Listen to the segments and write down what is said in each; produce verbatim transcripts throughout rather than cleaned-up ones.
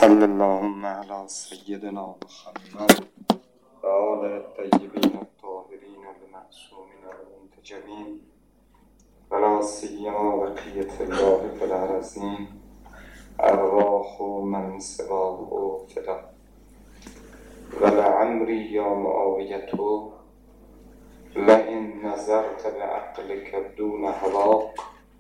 صلی اللهم علی سیدنا محمد و آل الطیبین الطاهرین المعصومین المنتجبین و لا سیما بقیة الله فی الارضین ارواح من سواه فدا و لعمری یا معاویة لئن نظرت بعقلك دون هواك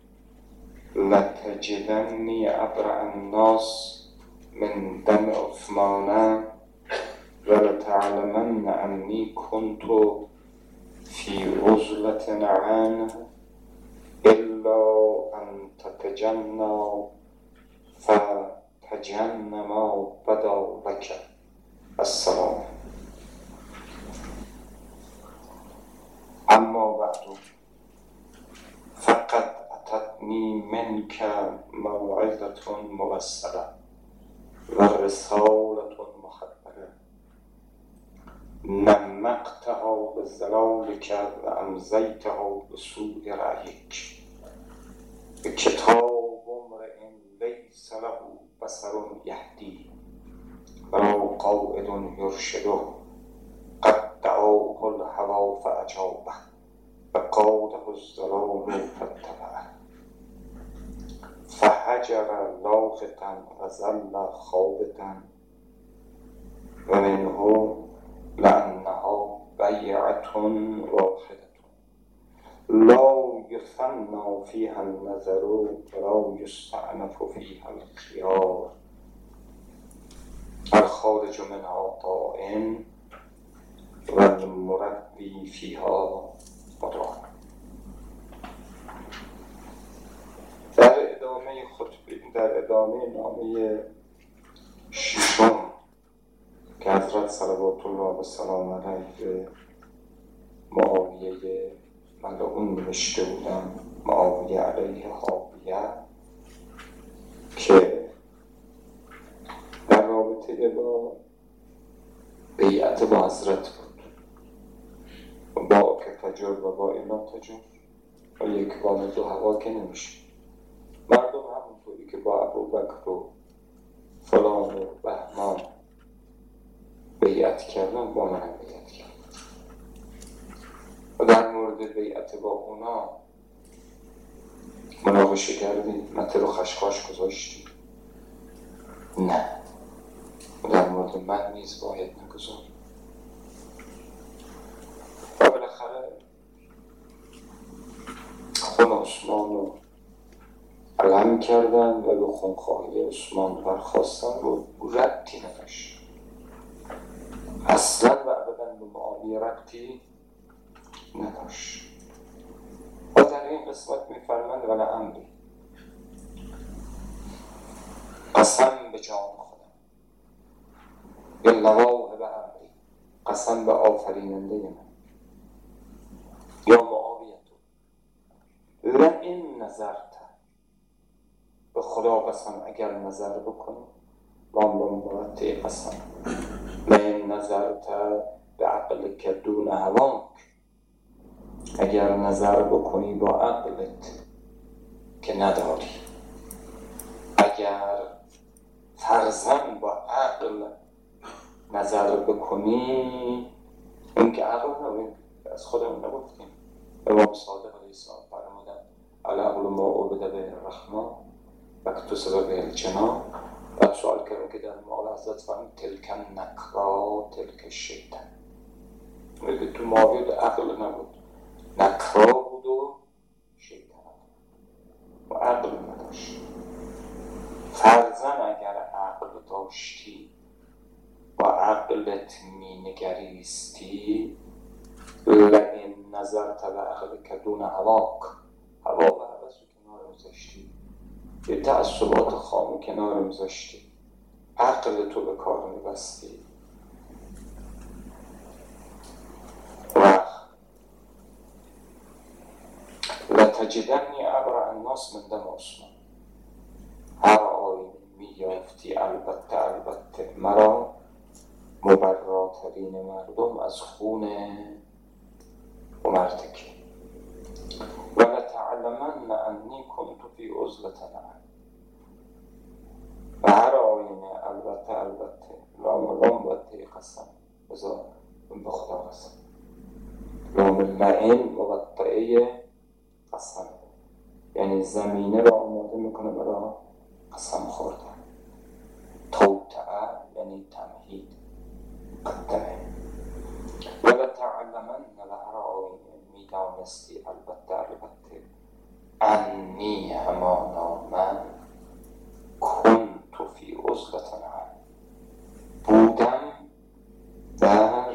لتجدني أبرأ الناس من دم عثمان ولتعلمن أني كنت في عزلة عنه إلا أن تتجنى فتجن ما بدا لك. السلام. اما بعد فقد اتتنی منك موعظة موصلة و رسالة محببة نمقتها بظلالك و امضیتها بسوء رأیک کتاب امرئ لیس له بصر یهدی ولا قائد یرشده قد دعاه الهوى فأجابه و قاده الظلام فاتبعه فهجر لاغتا و ظل خابتا و منه لأنها بیعة واحدة لا یثنى فيها النظر ولا یستأنف فيها الخيار الخارج منها طائن و المربی فیها مدعا. در ادامه خطبه در ادامه نامه ششم که حضرت صلوات الله و سلام علیه به معاویه ملعون نوشته بودن، معاویه علیه حاویه، که در رابطه با بیعت با حضرت بود، با که تجر و با اینا تجر و یک وان دو هوا که نمیشه. مردم همونطوری که با ابو بکر و فلان و بهمان بیعت کردن با من هم بیعت کردن و در مورد بیعت با اونا مناقشه کردی، مته رو خشخاش گذاشتی؟ نه. و در مورد من نیز باید نگذار. و بالاخره خون عثمان رو علم کردن و به خونخواهی عثمان برخواستن و ربطی نداشت، اصلا و ابدا به معاویه ربطی نداشت. و در این قسمت میفرمند ولی امری قسم به جان خودم به لواه به امری، قسم به آفریننده من یا معاویه تو لئن نظرت، به خدا قسم اگر نظر بکنی، لام لام مرتع قسم، لئن نظرت به عقلک دون هواک، اگر نظر بکنی با عقلت که نداری، اگر فرضاً با عقل نظر بکنی، این که عقل نبید از خودمون نگفتیم. امام صادق علیه السلام فرمودن العقل ما عبد به الرحمن و اکتسب به الجنان. بعد سوال کردن که در مال حضرت فرمود تلک نکرا تلک شیطان، میگه تو معاویه عقل نبود، نکرا بود و شیطان و عقل نداشت. فرضاً اگر عقل داشتی با عقلت می نگریستی، لئن نظرت به عقلک دون هواک، هوا و هوس رو کنار میذاشتی، یه تعصبات خام کنار میذاشتی، عقل تو به کار میبستی و لتجدنی ابرأ الناس من دم عثمان، هر آینه میافتی البته البته مرا مبراترین مردم از خون عمرتکی و لتعلمن انی کنت فی عزلة عنه، و هر آینه البته البته البته لام و لام باید ته قسم بذار به خدا قسم لام لعین مقطعه قسم یعنی زمینه را آماده میکنه برای قسم خوردن. توطعه یعنی تمهید مقدمه. ولا تعلمن و هر آینه میدانستی البته البته انی همانا من کنت فی عزلة عنه بودم در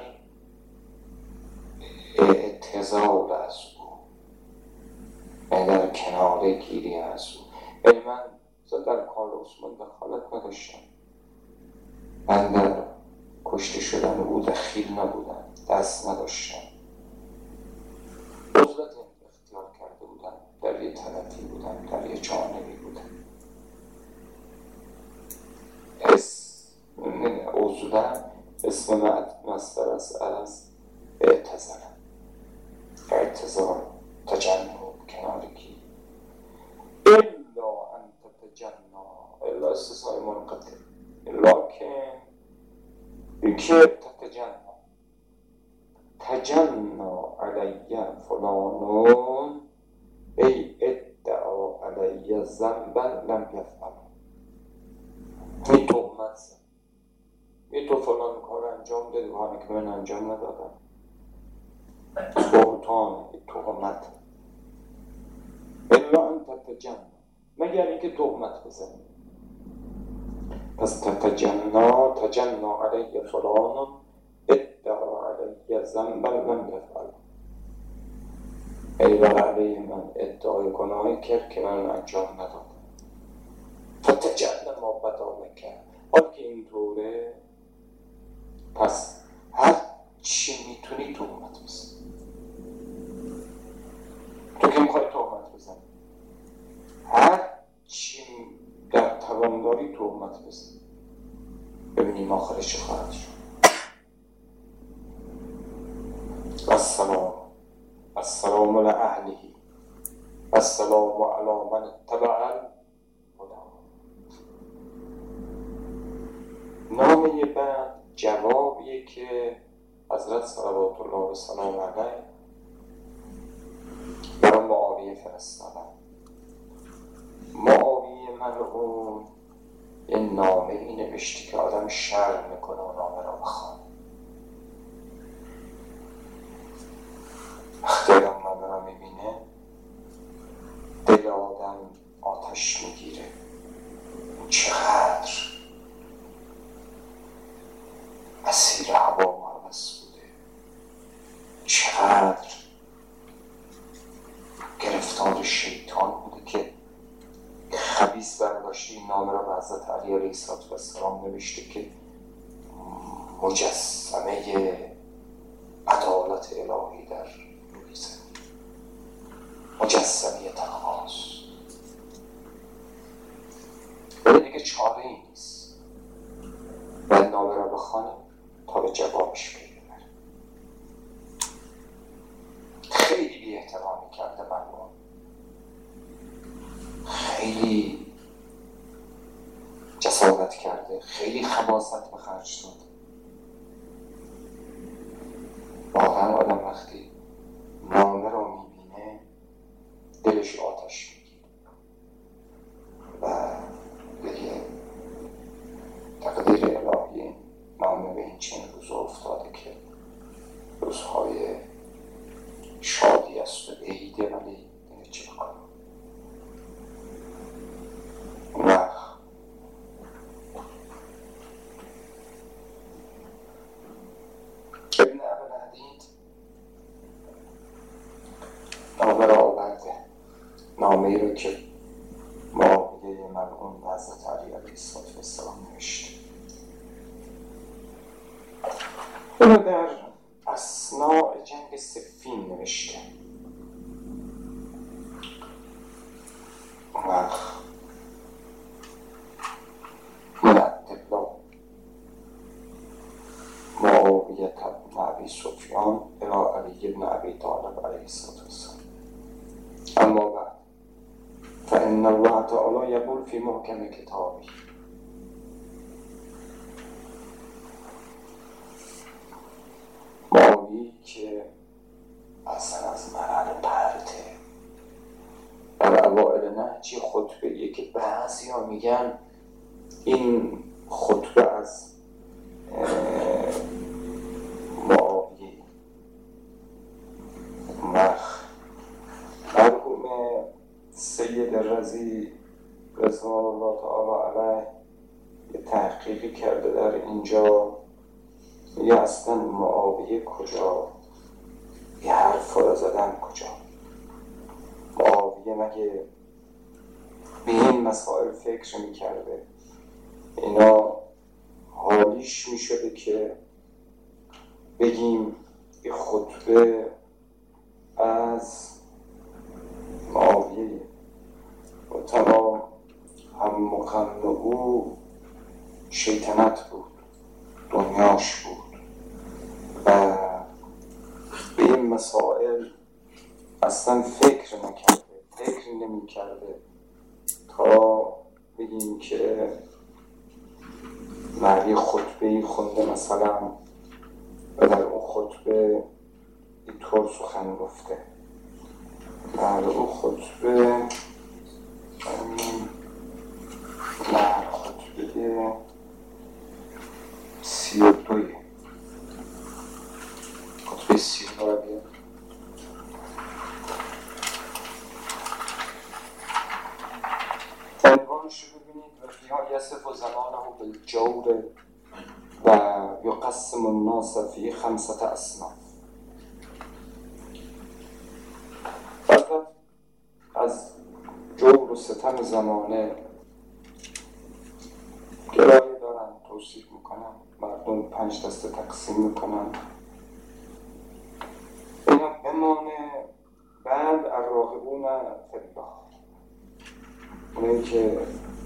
اعتزال از او، یعنی در کناره گیری از او. یعنی من در کار عثمان دخالت نداشتم، من در کشته شدن او دخیل نبودم، دست نداشتم. عزلت اختیار کرده بودم، در یه طرفی بودم، در یه جانبی بودم. اسم عزله اسم مصدر است از اعتزال، اعتزال، تجنب، کنارگی. الا ان تتجنا، الا استثناء منقطع، لکن بکه تتجنا تجنا علی فلانون ای ادعا علی ذنبا لم یفعل. می تهمت زد، می تو فلان کار انجام دادی حالی که من انجام ندادم. بهتان، تهمت. الا ان تتجنا، مگر اینکه تهمت بزنی. پس تتجنا تجنا علی فلان ادعا علی ذنبا لم یفعل، ای بر علی من ادعای گناهی کرد که من انجام ندادم. فتجعل ما بدا لک، حال که اینطوره پس هر چی میتونی تهمت بزن. تو که میخوای تهمت بزن، هر چی در توان داری تهمت بزن، ببینیم آخرش چه خواهد شد. السلام السلام لأهله السلام علی من اتبع الهدی. نامه بعد جوابیه که حضرت صلوات الله و سلام علیه برای معاویه فرستادن. معاویه ملعون یه نامه ای نوشتی که آدم شرم میکنه و نامه را بخوانه. وقتی آدم نامه را میبینه دل آدم آتش میگیره. چقدر اسیر هوا و هوس بوده، چقدر گرفتار شیطان بوده که خبیث برداشته این نامه را به حضرت علی علیه السلام نوشته که مجسمه عدالت الهی در روی زمین، مجسمه تقواست. ولی دیگه چاره ای نیست، باید نامه را بخوانه تا به جوابش پی ببره. خیلی بی احترامی کرده ملعون، خیلی جسارت کرده، خیلی خباثت به خرج شد. واقعا آدم وقتی نامه رو میبینه دلش آتش میگیره و دیگه تقدیر الهی نامه به این چنین روز افتاده که روزهای شادی است و عیده، ولی دیگه چه بکنم. و ابن ابوالعدید نامه را آورده، نامه ای رو که معاویه ملعون به حضرت علی علیه السلام نوشته. اونو در اثناء جنگ صفین نوشته. و مرتب لا معاویه بن ابی سفیان الی علی بن ابی طالب علیه السلام. اما بعد فإن الله تعالی یقول فی محکم کتابه ها میگن این خطبه از معاویه. مرحوم سید رضی رضوان الله تعالی علیه یه تحقیقی کرده در اینجا، میگه اصلا معاویه کجا، یه حرف را زدن کجا. معاویه مگه به این مسائل فکر میکرده؟ اینا حالیش میشده که بگیم یه خطبه از معاویه و تمام هم مقام او شیطنت بود، دنیاش بود و به این مسائل اصلا فکر نکرده، فکر نمی کرده تا بگیم که معنی خطبه‌ای خونده مثلا و در اون خطبه اینطور سخن گفته. در اون خطبه در خطبه سی و دوی خطبه سی و دوی بید عنوانش رو ببینید: و فیها یصف زمانه بالجور و یقسم الناس فی خمسة اصناف. از جور و ستم زمانه گرایه دارن، توصیف میکنن، مردم پنج دسته تقسیم میکنن. اینا بمانه بعد الراغبون فی الله، اونایی که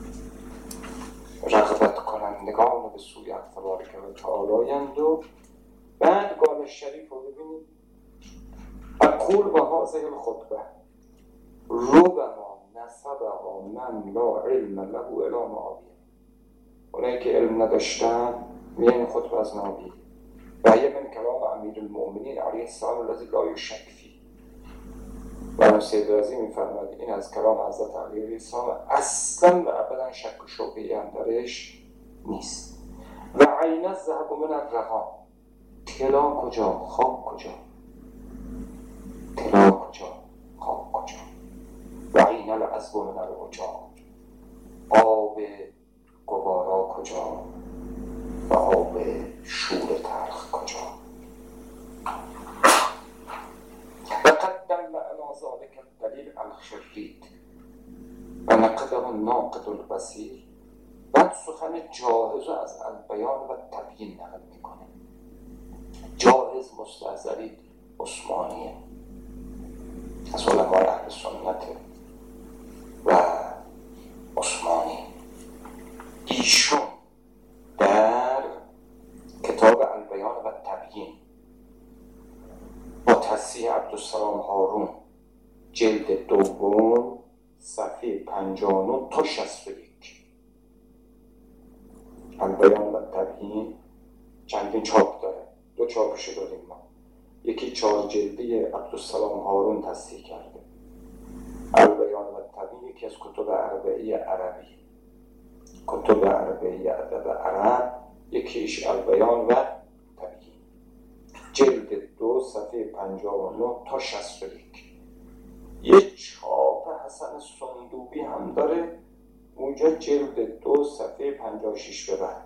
رغبت کنندگان به سوی حق تبارک و تعالی‌اند. و بعد قال شریف رو ببینید: اقول و هذه الخطبه ربما نسبها من لا علم له الی معاویه. اونایی که علم نداشتن میگن خطبه از معاویه. و هی من کلام امیر المؤمنین علیه السلام الذی لا یشک فیه. و سید رضی میفرماید این از کلام حضرت علی علیه السلام اصلا و ابدا شک و شبهه‌ای هم درش نیست. و عین الذهب من الرقام، طلا کجا خاک کجا، طلا کجا خاک کجا. و عین العذب من العجاب، آب گوارا کجا و آب شور تلخ کجا. و قدم علی ذلک الدلیل الخرید و نقده الناقد البصیر. بعد سخن جاهز از البیان و تبیین نقل میکنه. جاهز مستحضری عثمانیه، از علمای اهل سنت و عثمانی. ایشون در کتاب البیان و تبیین با تصحیح عبدالسلام هارون جلد دوم صفحه پنجاه و نه تا شصت و یک، البیان و تبیین چندین چاپ داره، دو چاپش داریم ما. یکی چهار جلدی عبدالسلام هارون تصحیح کرده، البیان و تبیین یکی از کتب عربی عربی، کتب عربی ادب عرب، یکیش البیان و تبیین، جلد دو صفحه پنجاه و نه تا شصت و یک. یک چاپ حسن صندوقی هم داره اونجا، جلد دو صفحه پنجاه و شش به بعد.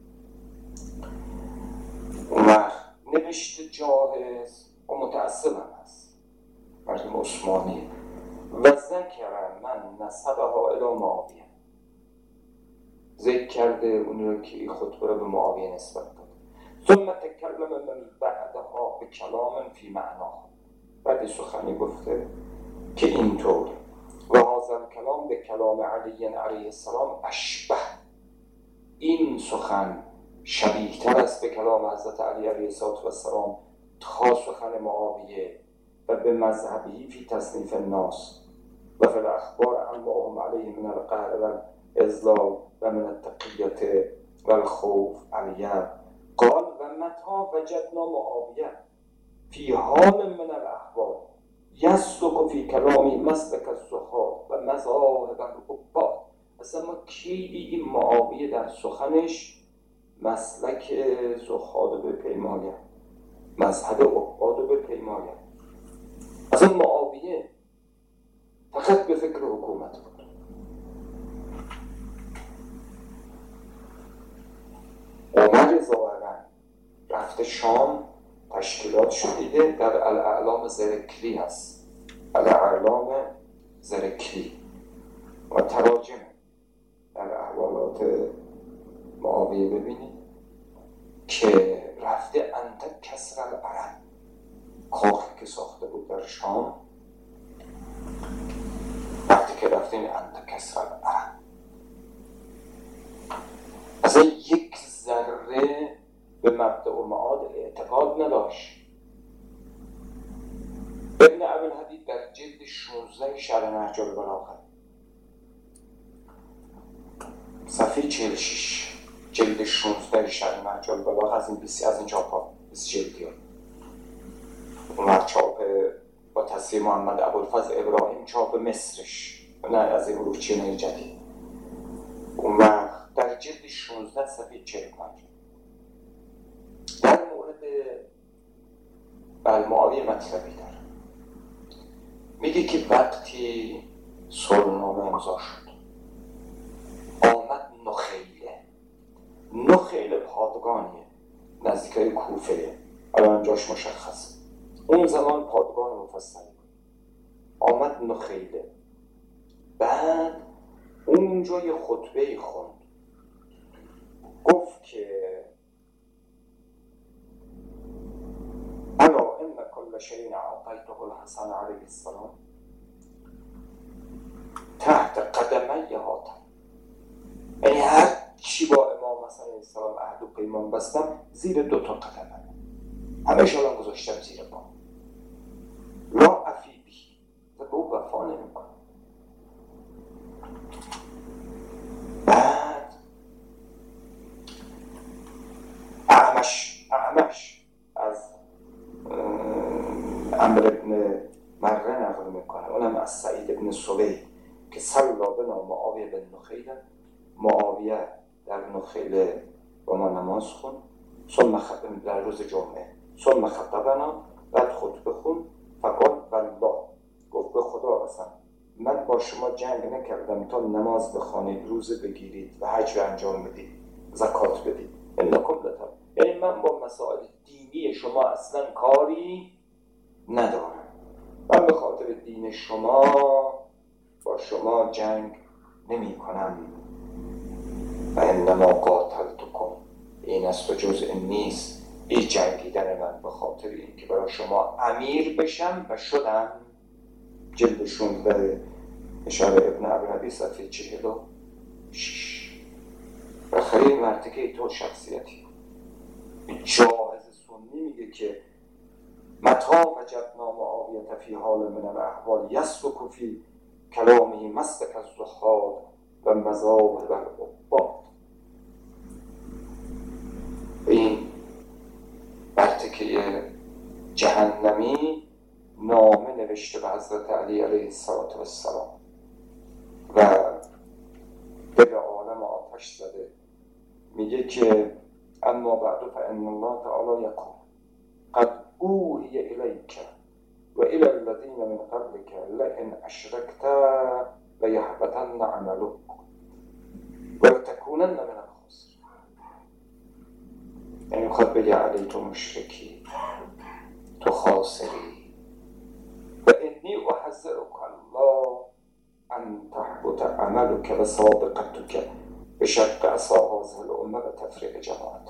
و نوشته جاهز و متأصل هم هست، مرحوم عثمانی. و ذکر من نسبها الی معاویه، ذکر کرده اون رو که این خطبه رو به معاویه نسبت داد. ثم تکلم من بعدها به کلام فی معناه، بعد سخنی گفته که اینطور و هذا کلام به کلام علی علیه السلام اشبه، این سخن شبیه تر است به کلام حضرت علی علیه السلام تا سخن معاویه و به مذهبی فی تصنیف الناس و فی الاخبار اما هم علیه من القهر و الازلال و من التقیت و الخوف علیه. قال و متا وجدنا معاویه فی حال من الاحوال یصدق فی کلامی مسلک الزهاد و مذاهب العباد اصلا ما کی دیدیم معاویه در سخنش مسلک زهاد به پیماید، مذهب عباد به پیماید؟ اصلا معاویه فقط به فکر حکومت بود. عمر ظاهرا رفته شام، تشکیلات شدیده در الاعلام زرکلی هست، الاعلام زرکلی و تراجم در احوالات معاویه ببینید که رفته انت کسر العرب، کاخی که ساخته بود در شام، وقتی که رفته این انت کسر العرب اصلا یک ذره به مبدأ و معاد اعتقاد نداشت. ابن ابوالحدید در جلد شانزده شرح نهج البلاغه صفحه چهل و شش، جلد شانزده شرح نهج البلاغه از این بیست از این چاپا بیست جلدی ها اون چاپ با تصحیح محمد ابوالفضل ابراهیم، چاپ مصرش، نه از این روچینه جدید. اون وقت در جلد شانزده صفحه چهل و پنج در مورد معاویه مطلبی داره، میگه که وقتی صلحنامه امضا شد آمد نخیله، نخیل پادگانیه نزدیکای کوفه، الان جاش مشخص، اون زمان پادگان مفصلی بود. آمد نخیله، بعد اونجا یه خطبه خوند، گفت که الا ان کل شیء اعطیته الحسن علیه السلام تحت قدمی هاتین، یعنی هر چی با امام حسن علیه السلام عهد و پیمان بستم زیر دو تا قدمه، همه شالم گذاشتم زیر پا، لا افی بی، و به او وفا نمی کنم. بعد اعمش اعمش از عمرو ابن مره نقل میکنه، اونم از سعید ابن سوید که صلا بنا معاویه بن نخیل، معاویه در نخیل با ما نماز خون، ثم خطب در روز جمعه، ثم خطبنا، بعد خطبه خون، فقال والله، گفت به خدا قسم من با شما جنگ نکردم تا نماز بخوانید، روزه بگیرید و حج انجام بدید، زکات بدید، انکم لتم، یعنی من با مسائل دینی شما اصلا کاری ندارم، من به خاطر دین شما با شما جنگ نمی کنم. و انما قاتلتکم، این است و جزء نیست این جنگیدن من به خاطر این که برای شما امیر بشم و شدم. جلد شانزده اشاره ابن ابوالحدید صفحه چهل و شش. و خیلی مرتکه تو شخصیتی جاهز سنی میگه که متا وجدنا معاویه فی حال من الاحوال یسلک فی کلامه مسلک الزهاد و مذاهب العباد. این مرتکه جهنمی نامه نوشته به حضرت علی علیه السلام و دل عالم آتش زده، میگه که اما بعد فان الله تعالی یقول قد اوحی الیک و الی الذین من قبلک لئن اشرکت لیحبطن عملک ولتکونن من الخاسرین. یعنی خود بگه علی تو مشرکی، تو خاسری، و انی احذرک الله ان تحبط عملک و سابقتک به شق عصا هذه الامه و تفریق جماعت.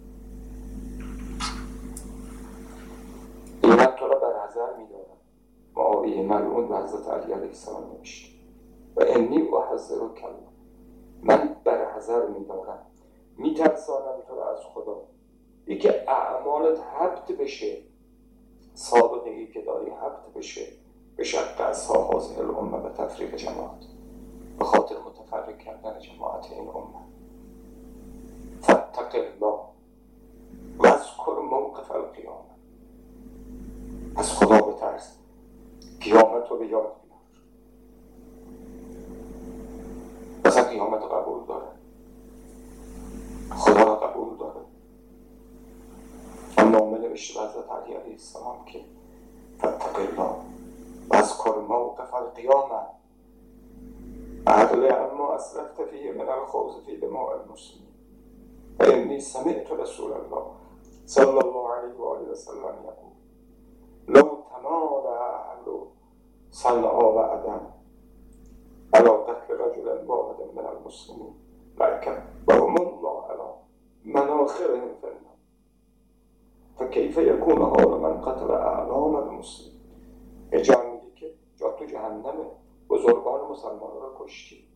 این من تو را بر حذر می‌دارم، معاویه ملعون و حضرت علی علیه السلام نوشته و انی احذرک الله، من بر حذر می‌دارم، می‌ترسانم تو را از خدا، یکی اعمالت حبط بشه، سابقه‌ای که داری حبط بشه به شق عصا هذه الامه و تفریق جماعت، به خاطر متفرق کردن جماعت این امه. فاتق الله و اذکر موقف القیامه، از خدا بترس، قیامت رو به یاد بیار. مثلا نوشته به حضرت علی علیه السلام که فاتق الله واذکر موقف القیامه اعدل عما اسرفت فیه من الخوض فی دماء المسلمین فإنی سمعت رسول الله صلی الله علیه و آله و سلم یقول لو تمالأ اهل صنعاء و عدن على قتل رجل واحد من المسلمین لکبهم الله علی مناخرهم فی النار فکیف یکون حال من قتل اعلام المسلمین. یه جا میگه که جا تو جهنمه، بزرگان مسلمان را کشتی،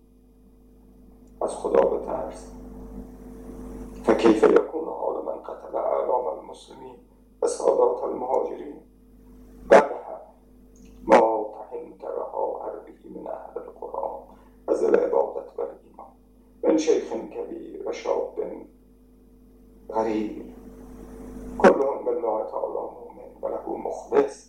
از خدا بترس. فکیف یکون حال من قتل اعلام المسلمین و سادات المهاجرین بعدها ما تهمت رها عربی من اهل القرآن و ذل عبادت و الایمان من شیخ کبیر و شاب غریب كلهم بالله تعالى مؤمن وله مخلص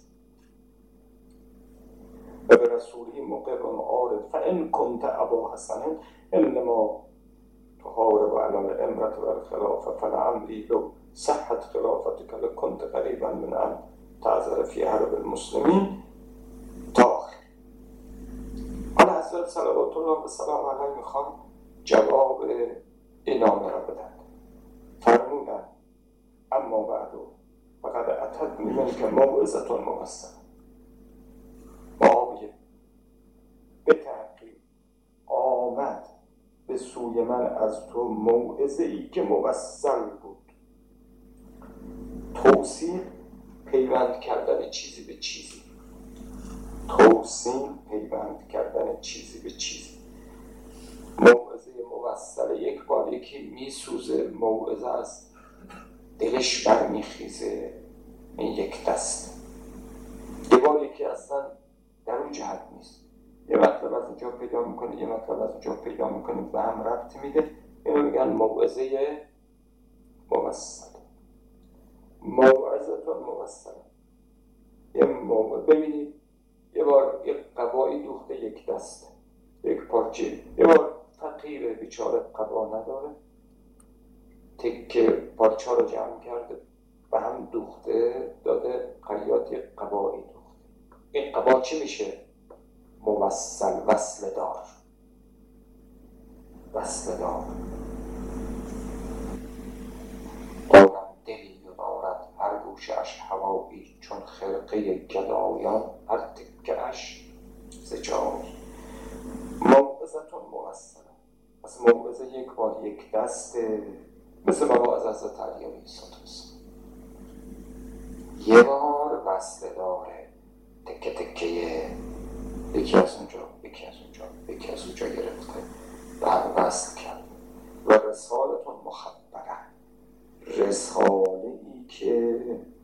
و برسوله مقر عارض فإن كنت أبا حسن إنما تحارب على الأمرة والخلافة فلعمري لو صحت خلافتك لكنت قريبا من أن تعذر في حرب المسلمين تاخر. حالا حضرت صلوات الله و سلام علیه میخوان جواب این نامه را بدن. فرمودن اما بعدو فقد اتتنی منک موعظة مبصرة. معاویه به تحقیق آمد به سوی من از تو موعظه ای که موصل بود. توصیل پیوند کردن چیزی به چیزی، توصیل پیوند کردن چیزی به چیزی. موعظه موصله یک بار یکی میسوزه، موعظه از دلش برمیخیزه، این یک دست. یه بار یکی اصلا در اون جهت نیست، یه مطلب از اینجا پیدا میکنه یه مطلب از اینجا پیدا میکنه و هم ربط میده. اینو میگن موعظه موصله. موعظه تا موصله. یه موعظه ببینید یه بار یک قبایی دوخته یک دسته، یک پارچه، یه بار فقیره بیچاره قبا نداره، تکه پارچه رو جمع کرده و هم دوخته داده خیاط یک قبایی دوخته. این قبا چی میشه؟ موصل، وصل دار، وصل دار. دارم دلی و دارد هر گوشه اش هوایی چون خرقه گدایان هر تکه اش زجای. موعظتون موصله. پس موعظه یک بار یک دسته، مثل مواعظ حضرت علی علیه السلام. یه بار وصل داره، تکه تکه، یکی از اونجا یکی از اونجا یکی از اونجا گرفته و هم وصل کرد. و رسالتون مخبره، رساله ای که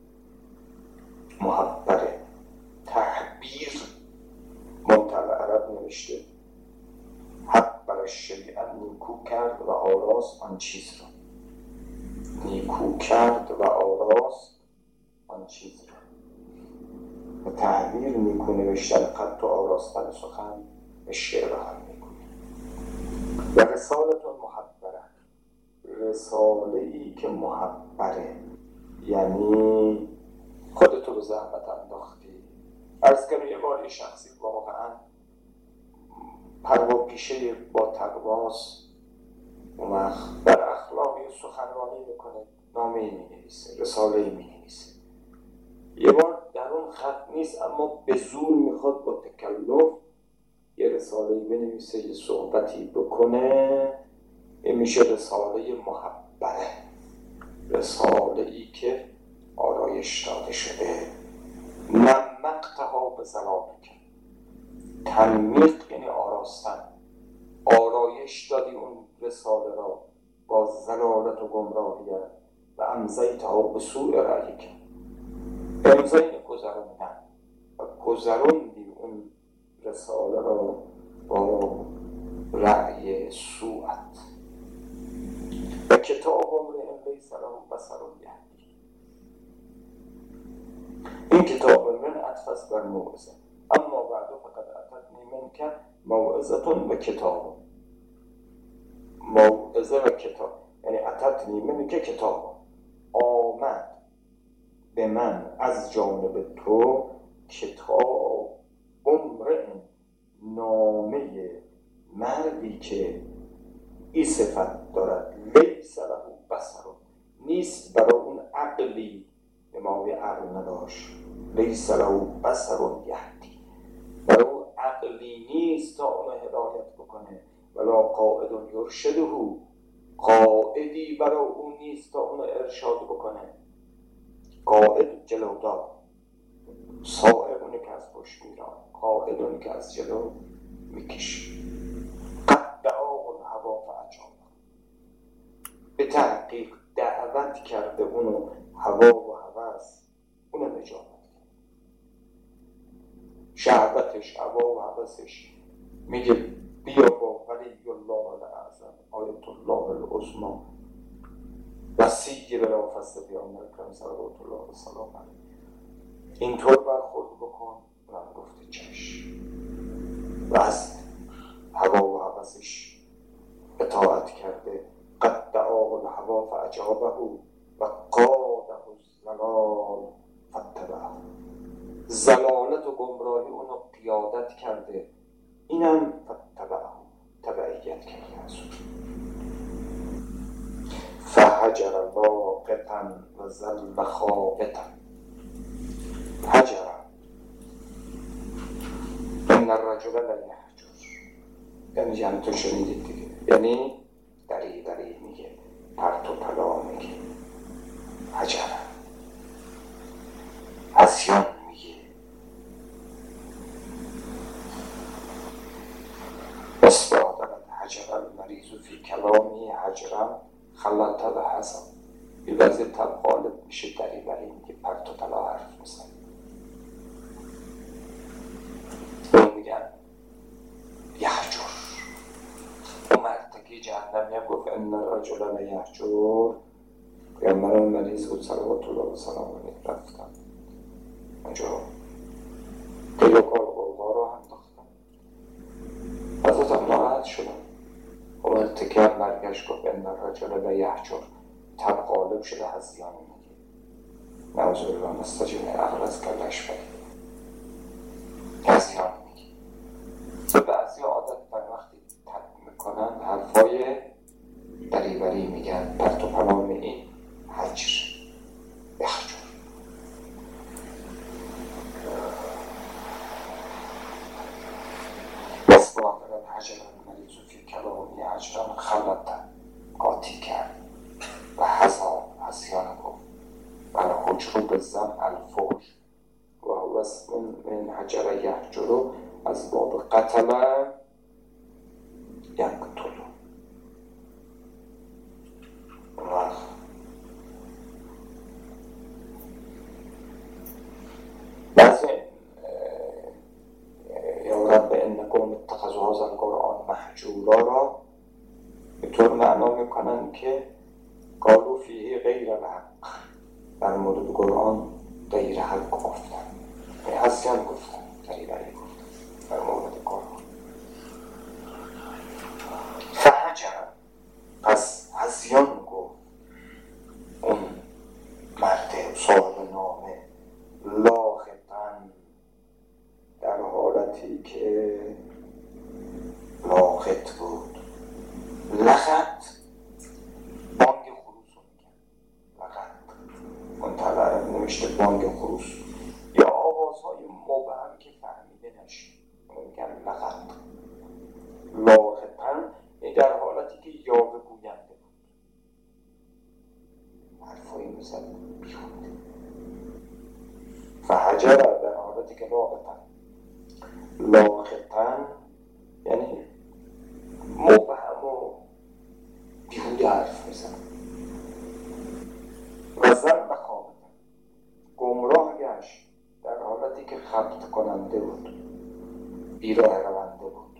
محبره، تحبیر. منطقه عرب نوشته حبر شیئا، نیکو کرد و آراست آن چیز را، نیکو کرد و آراست آن چیز را. و تحبیر نیکو نوشتن خط و آراستن سخن به شعر هم میکنه. و رسالتون محبره، رساله ای که محبره، یعنی خودتو به زحمت انداختی. عرض کنم یه بار یه شخصی واقعا پروا پیشه با تقواست، اون وقت در اخلاقی سخنرانی میکنه، نامه ای می نویسه، رساله ای می نویسه. یه بار در اون خط نیست اما به زور میخواد با تکلف یه رساله ای بنویسه، یه صحبتی بکنه. این میشه رساله محبره، رساله ای که آرایش داده شده. نمقتها به زلالک، تنمیق یعنی آراستن، آرایش دادی اون رساله را با زلالت و گمراهیت. و امضیتها به سوء رأیک، امضای گذراندن و گذراندی اون رساله را با رأی سوءت. و کتاب امرئ لیس له بصر یهدی، این کتاب من عطف بر موعظه. اما بعد فقط اتتنی منک موعظة و کتاب. موعظه و کتاب یعنی اتتنی منک کتاب، آمد به من از جانب تو کتاب امرئ، نامه مردی که این صفت دارد، لیس له بصر، نیست برای اون عقلی، امام عقل نداشت، لیس له بصر یهدی، برای اون عقلی نیست تا اون هدایت بکنه، ولا قائد یرشده، قائدی برای اون نیست تا اون ارشاد بکنه. قائد جلودار، سائق اونی که از پشت میران، قائد اونی که از جلو میکشه. قد دعاه الهوا فاجابه، به تحقیق دعوت کرده اونو هوا و هوس، اونو اجابت کرد. شهوتش، هوا و هوسش میگه بیا با ولی الله الاعظم، آیت الله العظمی، وسیع بلا فصل پیامبر اکرم صلوات الله و سلام علیه، اینطور برخورد بکن. اونم گفته چشم و از هوا و هوسش اطاعت کرده. قد دعاه الهوا فاجابه و قاده الضلال فاتبعه، ضلالت و گمراهی اونو قیادت کرده، اینم فاتبعه، تبعیت کرده از اون. فهجر واقتا و ظل خابتا، هجر ان الرجل لیهجر، یعنی یعنی تو شنیدید دیگه، یعنی دری دری میگه، پرت و پلا میگه، هجر عصیان میگه. اصبادت هجر المریض فی کلامی هجرم خلط الحسن، یه وضع تب غالب میشه، دری بری میگه، پرت و پلا حرف میزن. اون میگن یهجر، اون مرتکی جهنمی هم گفت ان الرجل لیهجر، پیامبران مریض بود صلوات الله و سلام علیه، رفتن اونجا دل و کار قلقا رو انداختن، حضرت هم ناراحت شدن. اون مرتکی هم برگشت گفت ان الرجل لیهجر، تب غالب شده، هزیان میگه، نعوذ بالله نستجیب عقل از کلش بگه، هزیان میگه. به بعضی عادت در وقتی تب میکنن حرفای دریوری میگن، پرت و پلا میگن، هجر یهجر. اصبح دارد هجر المریض فی کلامی هجرم خلطن، قاطی کرد و هزار هزیان گفت. بر حجر بزن الفوش و هو من هجر یهجر، از باب قتل یقتل. بعضی یا رب انکم اتخذوا هذا القرآن مهجورا را به طور معنا میکنن که قالوا فیه غیر الحق، در مورد قرآن غیر حق گفتن، هزیان گفتن، غیبری گفتن در مورد قرآن. فهجر، پس هزیان گفت اون مرد صاحب نامه، لاختن، در حالتی که لاخت بود. لخت بانگ خروس رو میگن، لخت منطقه نوشته بانگ خروس یا آوازهای مبهم که فهمیده نشه، میگن لخت. لاختن در حالتی که یاوه گوینده بود، حرفایی مثل بیخونده. فهجر در حالتی که لاختن، لاختن یعنی مبهم و بیهوده حرف میزن. و زن و خوابتن، گمراه گشت در حالتی که خبط کننده بود، بیراه رونده بود.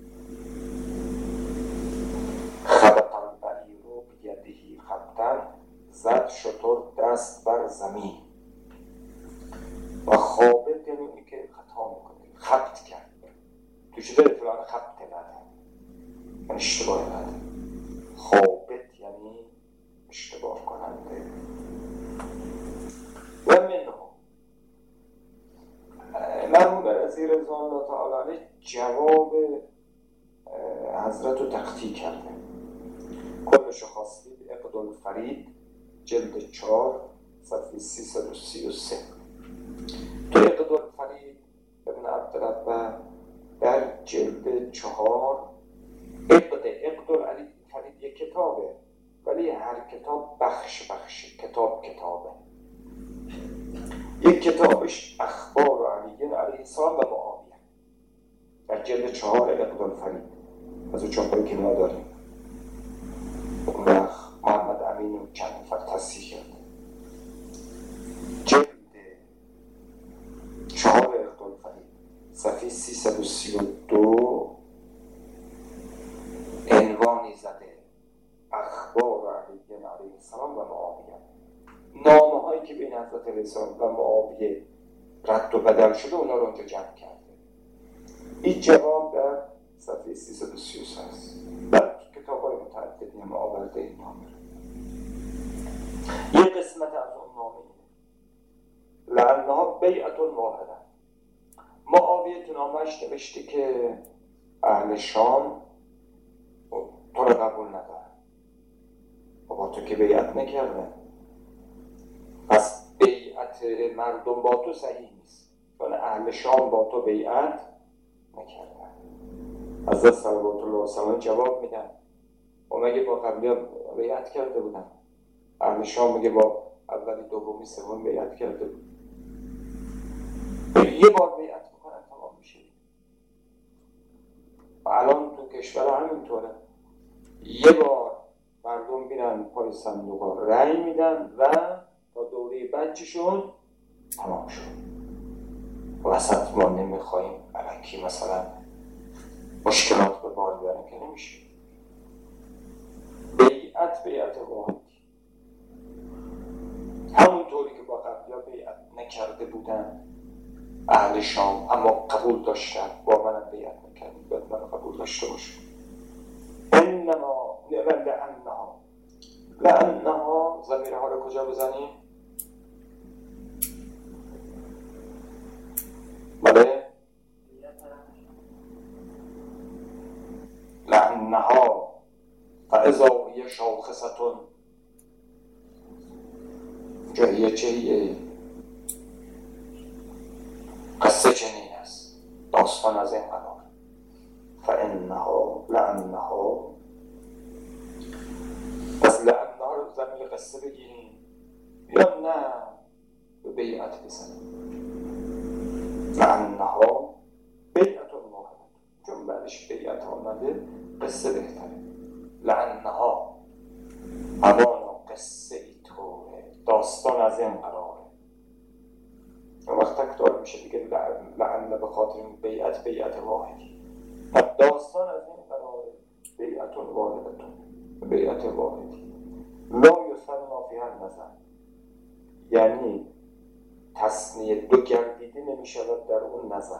خبطن بعیرو بیدهی خبطن، زد شتر دست بر زمین. و خوابت یعنی اونی که خطا میکنه، خبط کرد، تو چه داره فلان خبط بده، یعنی اشتباه بده. خوابت یعنی اشتباه کننده. و رضوان الله تعالی علیه جواب حضرت رو تقطیع کرده. کلشو خواستید عقدالفرید جلد چهار صفحه سیصد و سی و سه. تو عقدالفرید ابن عبدالرب در جلد چهار عقد عقدالفرید یک کتابه، ولی هر کتاب بخش بخش کتاب کتابه. یک کتابش اخبار علی علیه السلام و معاویه در جلد چهار عقدالفرید، از او چاپایی که ما داریم و محمد امین و چند نفر تصحیح کرده. جلد چهار عقدالفرید صفحه سیصد و سی و دو عنوانی زده اخبار علی علیه السلام و معاویه. نامه هایی که بین حضرت رضا و معاویه رد و بدل شده اونا رو اونجا جمع کرده. این جواب در صفحه سیصد و سی و سه هست. در کتاب های متعددی هم آورده این نامه. یک قسمت از اون نامه اینه لعنها بیعت واحده. معاویه تو نامهش نوشته که اهل شام تو رو قبول نداره، با تو که بیعت نکرده، پس بیعت مردم با تو صحیح نیست، چون اهل شام با تو بیعت نکرده. حضرت صلوات الله علیه جواب میدن و مگه با قبلی بیعت کرده بودن؟ اهل شام میگه با اولی دومی سومی بیعت کرده بود. یه بار بیعت میکنن تمام میشه. و الان تو کشور همینطوره، یه بار مردم میرن پای صندوق رأی میدن و تا دوره بچشون تمام شد. وسط ما نمیخواییم الکی مثلا مشکلات به بار بیارن که نمیشه. بیعت بیعت واحدی، همونطوری که با قبلی ها بیعت نکرده بودن اهل شام اما قبول داشتن، با منم بیعت نکردن باید من قبول داشته باشم. انما لعنها لعنها ضمیرها رو کجا بزنیم؟ بله لعنها فاذا هی شاخصتون. جاییه چهیه قصه چنین است، داستان از این قرار. فانها لعنها، پس لعنها رو زمین قصه بگیریم یا نه به بیعت بزنیم؟ لعنها بیعت واحده، چون بعدش بیعت آمده قصه بهتره. لعنها اوانا قصه ای طوره، داستان از این قراره. اون وقت تکرار میشه دیگه لعنه به خاطر بیعت بیعت واحدی. داستان از این قراره بیعت واحدتون، بیعت واحدی. لا یثنا فیها النظر، یعنی تصنیه دو گردیده نمیشود در اون نظر.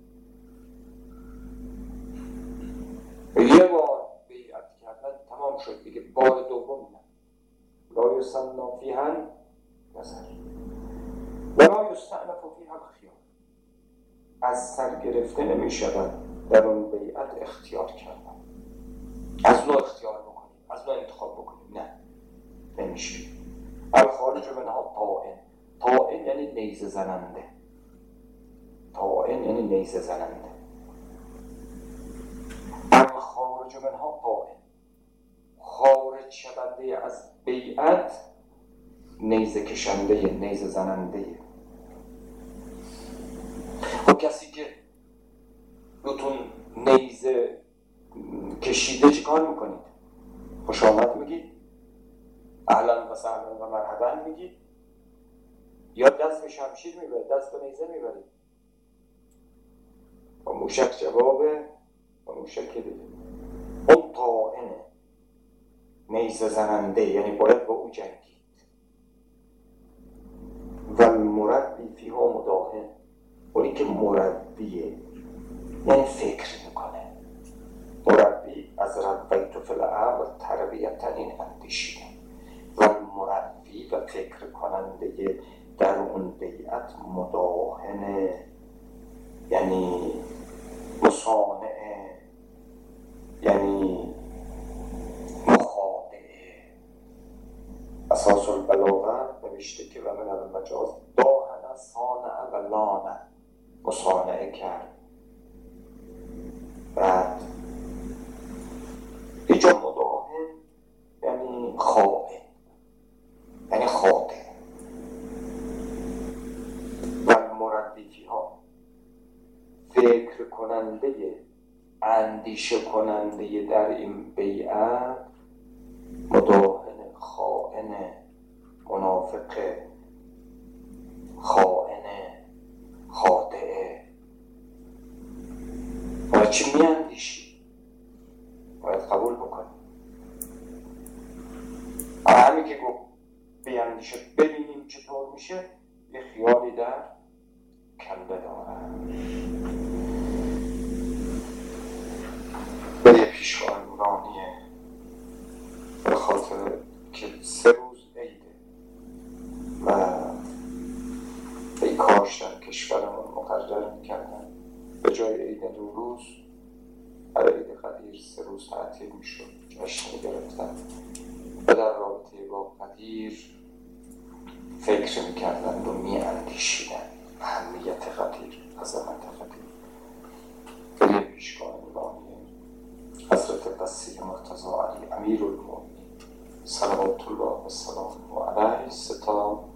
یه بار بیعت کردن تمام شد دیگه، بار دوم نه. لا یثنا فیها النظر و لا یستأنف فیها الخیار، از سر گرفته نمیشود در اون بیعت اختیار کردن، از نوع اختیار بکنیم، از نوع انتخاب بکنیم، نه نمیشه. الخارج منها طائن، طائن یعنی نیزه زننده، طائن یعنی نیزه زننده. الخارج منها طائن، خارج شونده از بیعت نیزه کشنده، نیزه زننده. و کسی که روتون نیزه کشیده چی کار میکنید؟ خوش آمد میگید؟ اهلا و سهلا و مرحبا میگید؟ یا دست به شمشیر میبرید، دست به نیزه میبرید؟ و موشک جوابه و موشک دیگه. اون طائنه، نیزه زننده، یعنی باید با او جنگید. و المربی فیها مداهن، اونی که مربیه یعنی فکر میکنه. مربی از ربیت فی الامر تربیتن این اندیشیده، و مربی و فکر کننده در اون بیعت مداهنه، یعنی مصانعه، یعنی مخادعه. اساس البلاغه نوشته که و من المجاز داهن صانع و لانه، مصانعه کرد. بعد اینجا مداهن یعنی خائن، یعنی خاطئ. و مردفی ها فکر کننده، اندیشه کننده در این بیعت، مداهن، خائن، منافق، خائن، خاطئه. باید چی می اندیشی؟ باید قبول بکنی. همین که گفت بیاندیشه ببینیم چطور میشه، یه خیالی در کله دارم. به پیشوان نورانیه، به خاطر که سه روز عیده و ای کاش در کشورمون مقرر میکردن به جای عید نوروز برای عید قدیر سه روز تعطیل میشد، جشن میگرفتن و در رابطه با قدیر فکر میکردن و میاندیشیدن اهمیت قدیر، عظمت قدیر. ولی پیشگاه نورانیه حضرت وسیع مرتضی علی امیر المؤمنین صلوات الله و سلامه علیه ستا